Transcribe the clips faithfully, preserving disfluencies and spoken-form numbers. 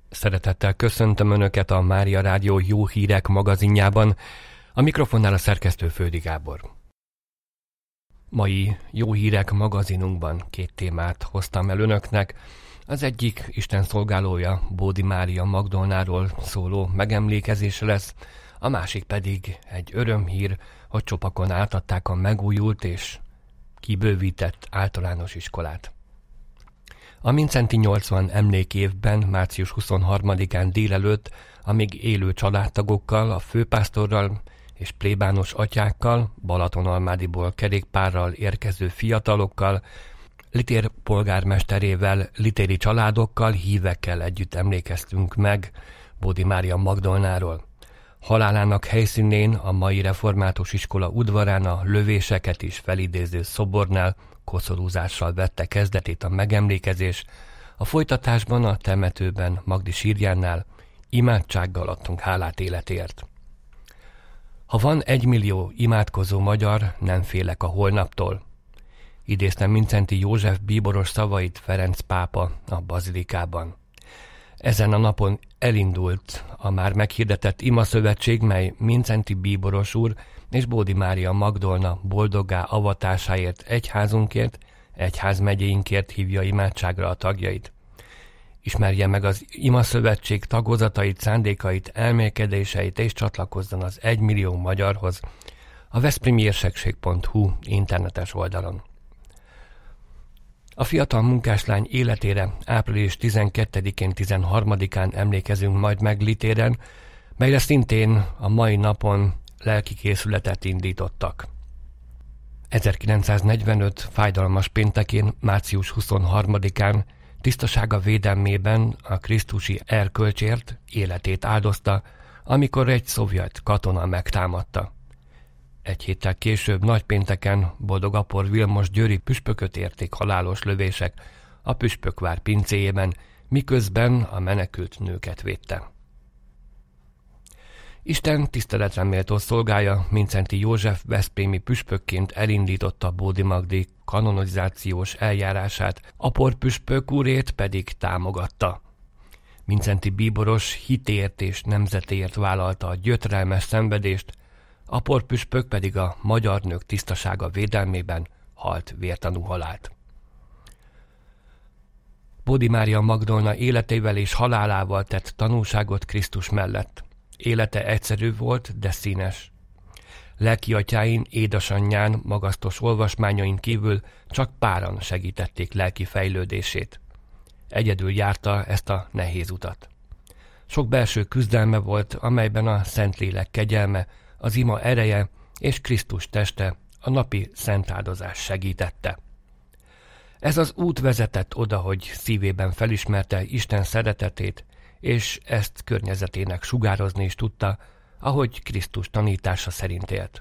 Szeretettel köszöntöm Önöket a Mária Rádió Jó Hírek magazinjában, a mikrofonnál a szerkesztő Földi Gábor. Mai Jó Hírek magazinunkban két témát hoztam el Önöknek. Az egyik Isten szolgálója Bódi Mária Magdolnáról szóló megemlékezés lesz, a másik pedig egy örömhír, hogy Csopakon átadták a megújult és kibővített általános iskolát. A Mindszenty nyolcvan emlékévben március huszonharmadikán délelőtt a még élő családtagokkal, a főpásztorral és plébános atyákkal, Balatonalmádiból kerékpárral érkező fiatalokkal, Litér polgármesterével, litéri családokkal, hívekkel együtt emlékeztünk meg Bódi Mária Magdolnáról. Halálának helyszínén, a mai református iskola udvarán a lövéseket is felidéző szobornál koszorúzással vette kezdetét a megemlékezés, a folytatásban a temetőben Magdi sírjánál imádsággal adtunk hálát életért. Ha van egymillió imádkozó magyar, nem félek a holnaptól. Idéztem Mindszenty József bíboros szavait Ferenc pápa a bazilikában. Ezen a napon elindult a már meghirdetett imaszövetség, mely Mindszenty bíboros úr és Bódi Mária Magdolna boldoggá avatásáért egyházunkért, egyházmegyéinkért hívja imádságra a tagjait. Ismerje meg az imaszövetség tagozatait, szándékait, elmélkedéseit és csatlakozzon az egymillió magyarhoz a veszprémi érsekség pont hu internetes oldalon. A fiatal munkáslány életére április tizenkettedikén, tizenharmadikán emlékezünk majd meg Litéren, melyre szintén a mai napon lelki készületet indítottak. ezerkilencszáznegyvenöt fájdalmas péntekén, március huszonharmadikán tisztasága védelmében a krisztusi erkölcsért életét áldozta, amikor egy szovjet katona megtámadta. Egy héttel később, nagypénteken Boldogapor Vilmos győri püspököt érték halálos lövések a püspökvár pincéjében, miközben a menekült nőket védte. Isten tiszteletre méltó szolgája Mindszenty József veszprémi püspökként elindította Bódi Magdi kanonizációs eljárását, apor püspök úrét pedig támogatta. Mindszenty bíboros hitért és nemzetéért vállalta a gyötrelmes szenvedést, apor püspök pedig a magyar nők tisztasága védelmében halt vértanú halált. Bódi Mária Magdolna életével és halálával tett tanúságot Krisztus mellett. Élete egyszerű volt, de színes. Lelki atyáin, édesanyján, magasztos olvasmányain kívül csak páran segítették lelki fejlődését. Egyedül járta ezt a nehéz utat. Sok belső küzdelme volt, amelyben a Szentlélek kegyelme, az ima ereje és Krisztus teste, a napi szentáldozás segítette. Ez az út vezetett oda, hogy szívében felismerte Isten szeretetét, és ezt környezetének sugározni is tudta, ahogy Krisztus tanítása szerint élt.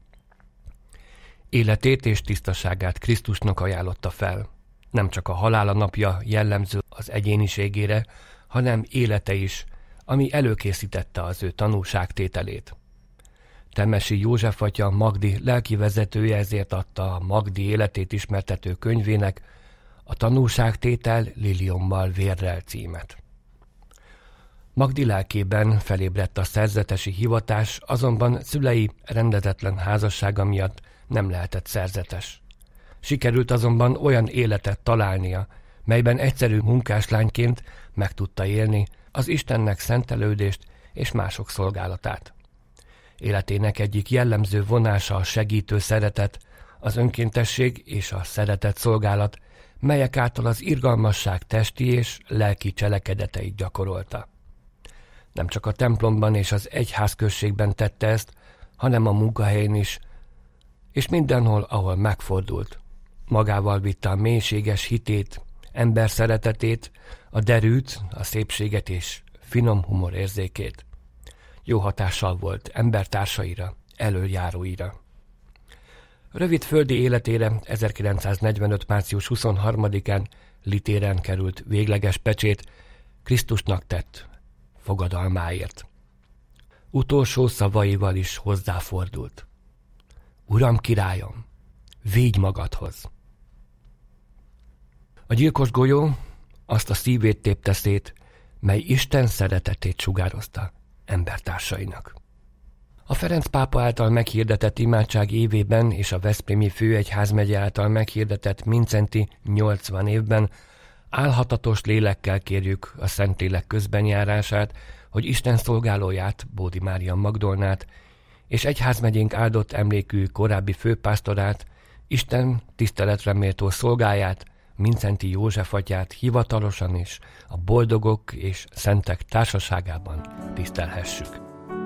Életét és tisztaságát Krisztusnak ajánlotta fel. Nem csak a halála napja jellemző az egyéniségére, hanem élete is, ami előkészítette az ő tanúságtételét. Temesi József atya Magdi lelkivezetője ezért adta a Magdi életét ismertető könyvének a Tanúságtétel liliommal vérrel címet. Magdi lelkében felébredt a szerzetesi hivatás, azonban szülei rendezetlen házassága miatt nem lehetett szerzetes. Sikerült azonban olyan életet találnia, melyben egyszerű munkáslányként meg tudta élni az Istennek szentelődést és mások szolgálatát. Életének egyik jellemző vonása a segítő szeretet, az önkéntesség és a szeretett szolgálat, melyek által az irgalmasság testi és lelki cselekedeteit gyakorolta. Nem csak a templomban és az egyházközségben tette ezt, hanem a munkahelyén is, és mindenhol, ahol megfordult. Magával vitte a mélységes hitét, ember szeretetét, a derűt, a szépséget és finom humor érzékét. Jó hatással volt embertársaira, elöljáróira. Rövid földi életére ezerkilencszáznegyvenöt. március huszonharmadikán Litéren került végleges pecsét Krisztusnak tett fogadalmáért. Utolsó szavaival is hozzáfordult. Uram, királyom, védj magadhoz! A gyilkos golyó azt a szívét tépte szét, mely Isten szeretetét sugározta embertársainak. A Ferenc pápa által meghirdetett imádság évében és a Veszprémi főegyházmegye által meghirdetett mincenti nyolcvan évben álhatatos lélekkel kérjük a Szentlélek közbenjárását, hogy Isten szolgálóját, Bódi Mária Magdolnát és egyházmegyénk áldott emlékű korábbi főpásztorát, Isten tiszteletre méltó szolgáját, Mincenti József atyát hivatalosan is a boldogok és szentek társaságában tisztelhessük.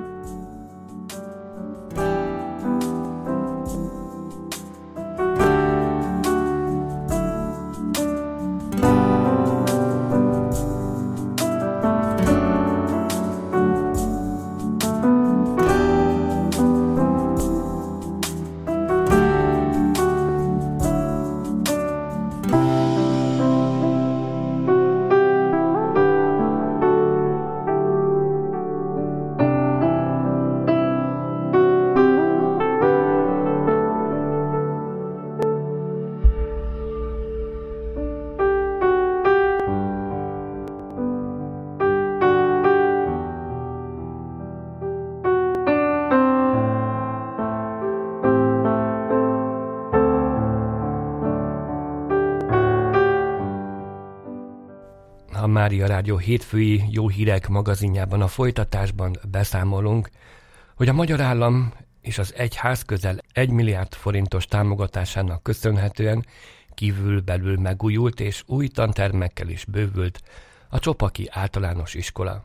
A Mária Rádió hétfői Jó Hírek magazinjában a folytatásban beszámolunk, hogy a magyar állam és az egyház közel egy milliárd forintos támogatásának köszönhetően kívül-belül megújult és új tantermekkel is bővült a Csopaki Általános Iskola.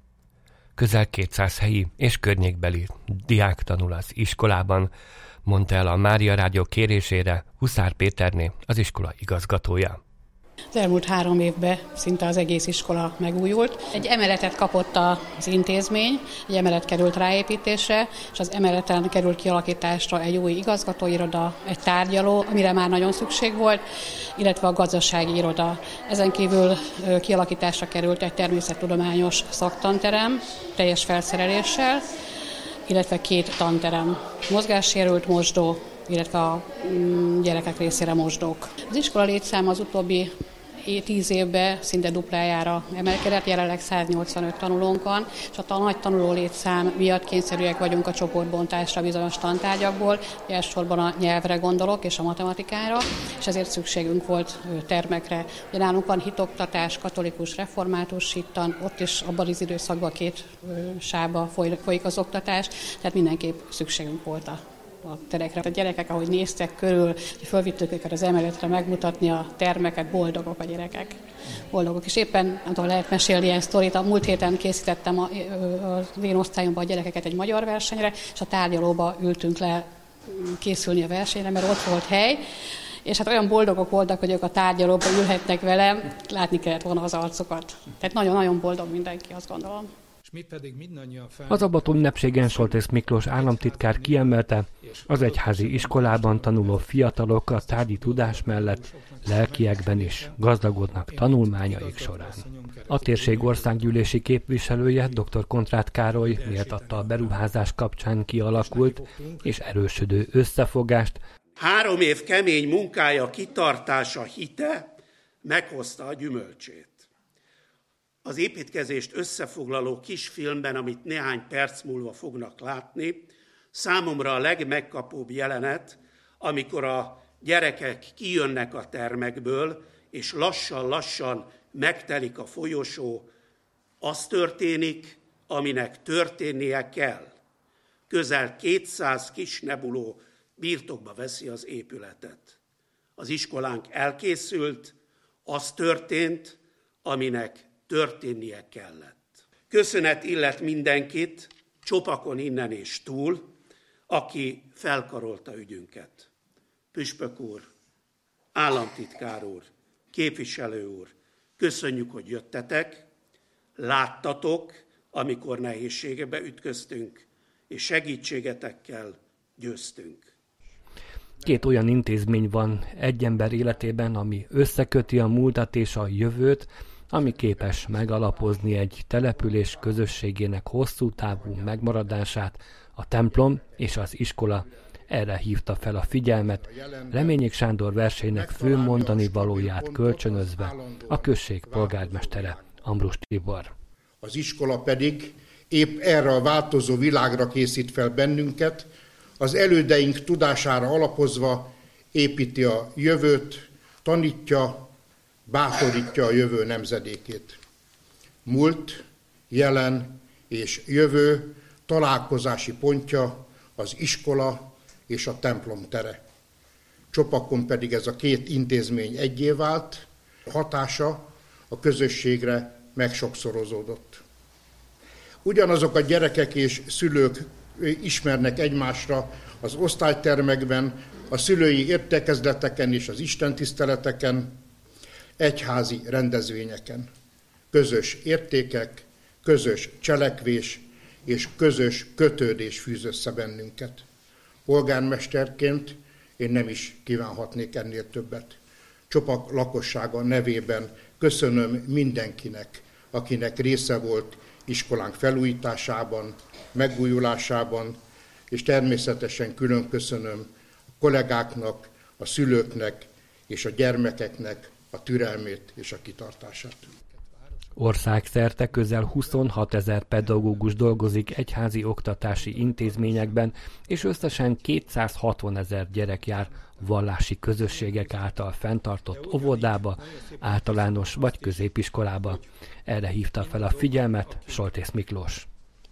Közel kétszáz helyi és környékbeli diák tanul az iskolában, mondta el a Mária Rádió kérésére Huszár Péterné, az iskola igazgatója. Az elmúlt három évben szinte az egész iskola megújult. Egy emeletet kapott az intézmény, egy emelet került ráépítésre, és az emeleten került kialakításra egy új igazgatóiroda, egy tárgyaló, amire már nagyon szükség volt, illetve a gazdasági iroda. Ezen kívül kialakításra került egy természettudományos szaktanterem, teljes felszereléssel, illetve két tanterem, mozgássérült mosdó, illetve a gyerekek részére mosdók. Az iskola létszáma az utóbbi tíz évben szinte duplájára emelkedett, jelenleg száznyolcvanöt tanulónk van, és a nagy tanuló létszám miatt kényszerűek vagyunk a csoportbontásra bizonyos tantárgyakból, elsősorban a nyelvre gondolok és a matematikára, és ezért szükségünk volt termekre. Ugye nálunk van hitoktatás, katolikus, református hittan, ott is abban az időszakban két sávba folyik az oktatás, tehát mindenképp szükségünk volt a a terekre. A gyerekek, ahogy néztek körül, fölvittük őket az emeletre megmutatni a termeket, boldogok a gyerekek. Boldogok. És éppen, nem tudom, lehet mesélni ilyen sztorit, a múlt héten készítettem a, az én osztályomban a gyerekeket egy magyar versenyre, és a tárgyalóba ültünk le készülni a versenyre, mert ott volt hely, és hát olyan boldogok voltak, hogy ők a tárgyalóba ülhetnek velem, látni kellett volna az arcokat. Tehát nagyon-nagyon boldog mindenki, azt gondolom. Az abat ünnepségen Soltész Miklós államtitkár kiemelte, az egyházi iskolában tanuló fiatalok a tárgyi tudás mellett lelkiekben is gazdagodnak tanulmányaik során. A térség országgyűlési képviselője, dr. Kontrát Károly méltatta a beruházás kapcsán kialakult és erősödő összefogást. Három év kemény munkája, kitartása, hite meghozta a gyümölcsét. Az építkezést összefoglaló kisfilmben, amit néhány perc múlva fognak látni, számomra a legmegkapóbb jelenet, amikor a gyerekek kijönnek a termekből, és lassan-lassan megtelik a folyosó, az történik, aminek történnie kell. Közel kétszáz kis nebuló birtokba veszi az épületet. Az iskolánk elkészült, az történt, aminek történnie kellett. Köszönet illet mindenkit, Csopakon innen és túl, aki felkarolta ügyünket. Püspök úr, államtitkár úr, képviselő úr, köszönjük, hogy jöttetek, láttatok, amikor nehézségebe ütköztünk, és segítségetekkel győztünk. Két olyan intézmény van egy ember életében, ami összeköti a múltat és a jövőt, ami képes megalapozni egy település közösségének hosszú távú megmaradását, a templom és az iskola. Erre hívta fel a figyelmet Reményik Sándor versének fő mondani valóját kölcsönözve a község polgármestere, Ambrus Tibor. Az iskola pedig épp erre a változó világra készít fel bennünket, az elődeink tudására alapozva építi a jövőt, tanítja, bátorítja a jövő nemzedékét. Múlt, jelen és jövő találkozási pontja az iskola és a templom tere. Csopakon pedig ez a két intézmény egyé vált, hatása a közösségre megsokszorozódott. Ugyanazok a gyerekek és szülők ismernek egymásra az osztálytermekben, a szülői értekezleteken és az istentiszteleteken, egyházi rendezvényeken. Közös értékek, közös cselekvés és közös kötődés fűz össze bennünket. Polgármesterként én nem is kívánhatnék ennél többet. Csopak lakossága nevében köszönöm mindenkinek, akinek része volt iskolánk felújításában, megújulásában, és természetesen külön köszönöm a kollégáknak, a szülőknek és a gyermekeknek a türelmét és a kitartását. Országszerte közel huszonhatezer pedagógus dolgozik egyházi oktatási intézményekben, és összesen kétszázhatvanezer gyerek jár vallási közösségek által fenntartott óvodába, általános vagy középiskolába. Erre hívta fel a figyelmet Soltész Miklós.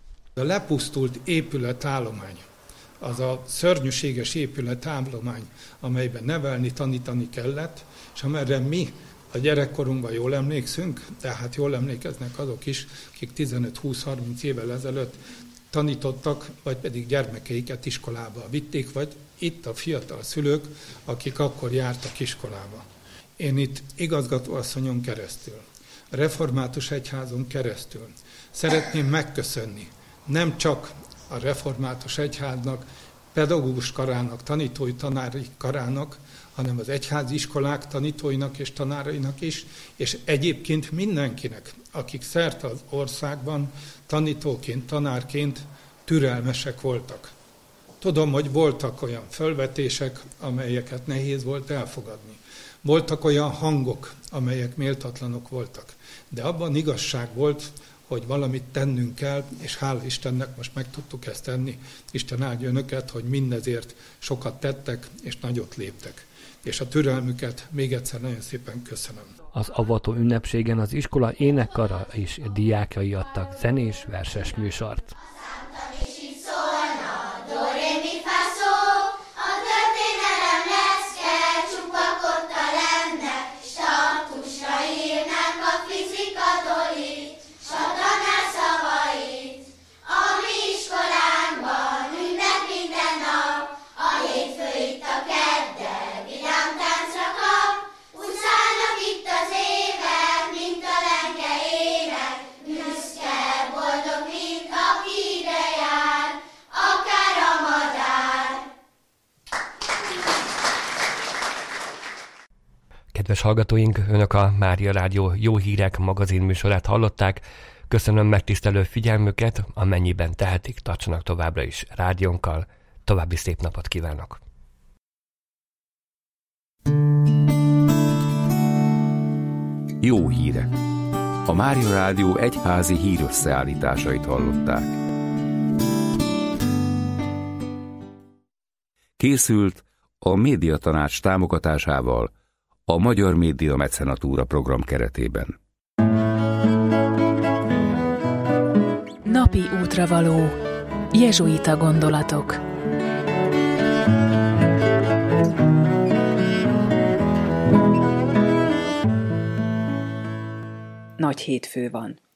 A lepusztult épületállomány, az a szörnyűséges épületállomány, amelyben nevelni, tanítani kellett, és amerre mi a gyerekkorunkban jól emlékszünk, tehát jól emlékeznek azok is, akik tizenöt-húsz-harminc évvel ezelőtt tanítottak, vagy pedig gyermekeiket iskolába vitték, vagy itt a fiatal szülők, akik akkor jártak iskolába. Én itt igazgatóasszonyon keresztül, a református egyházon keresztül szeretném megköszönni nem csak a református egyháznak, pedagógus karának, tanítói tanári karának, hanem az egyházi iskolák tanítóinak és tanárainak is, és egyébként mindenkinek, akik szerte az országban tanítóként, tanárként türelmesek voltak. Tudom, hogy voltak olyan felvetések, amelyeket nehéz volt elfogadni. Voltak olyan hangok, amelyek méltatlanok voltak. De abban igazság volt, hogy valamit tennünk kell, és hála Istennek most meg tudtuk ezt tenni. Isten áldja önöket, hogy mindezért sokat tettek, és nagyot léptek. És a türelmüket még egyszer nagyon szépen köszönöm. Az avató ünnepségen az iskola énekkara és diákjai adtak zenés, verses műsort. Kedves hallgatóink, Önök a Mária Rádió Jó Hírek magazin műsorát hallották. Köszönöm megtisztelő figyelmüket, amennyiben tehetik, tartsanak továbbra is rádiónkkal. További szép napot kívánok! Jó hírek! A Mária Rádió egyházi hírösszeállításait hallották. Készült a Médiatanács támogatásával a Magyar Média Mecenatúra program keretében. Napi útravaló. Jezsuita gondolatok. Nagy hétfő van.